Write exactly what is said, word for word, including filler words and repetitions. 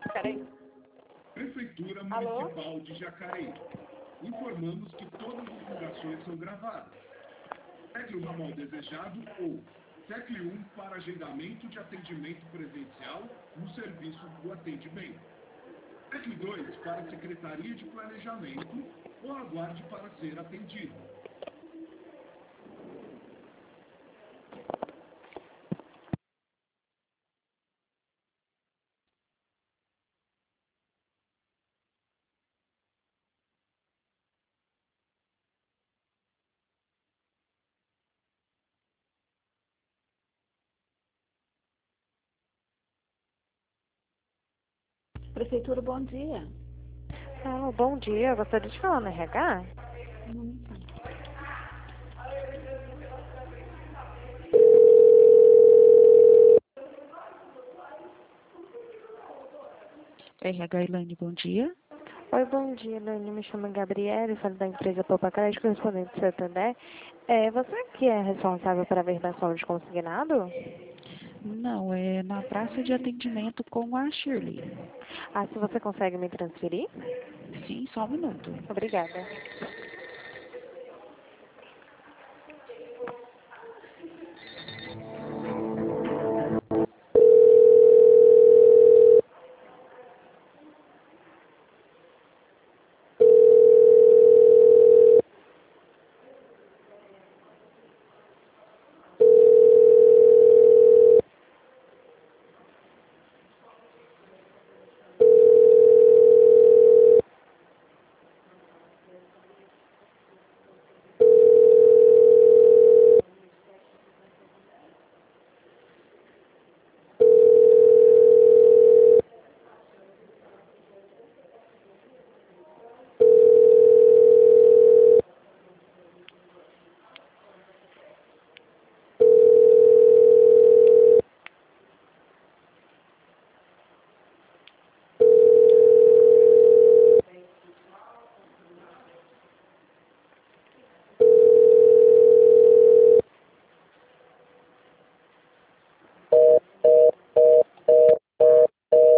Peraí. Prefeitura Alô? Municipal de Jacareí. Informamos que todas as ligações são gravadas. Tecle um mal desejado ou tecle um para agendamento de atendimento presencial no serviço do atendimento. Tecle dois para a Secretaria de Planejamento ou aguarde para ser atendido. Prefeitura, bom dia. Ah, bom dia, gostaria de falar no R H? Hum. R H Elaine, bom dia. Oi, bom dia, Elaine. Me chamo Gabriela, falo da empresa Poupa Crédito, correspondente do Santander. É, você que é responsável pela verbação de consignado? Não, é na praça de atendimento com a Shirley. Ah, se você consegue me transferir? Sim, só um minuto. Obrigada.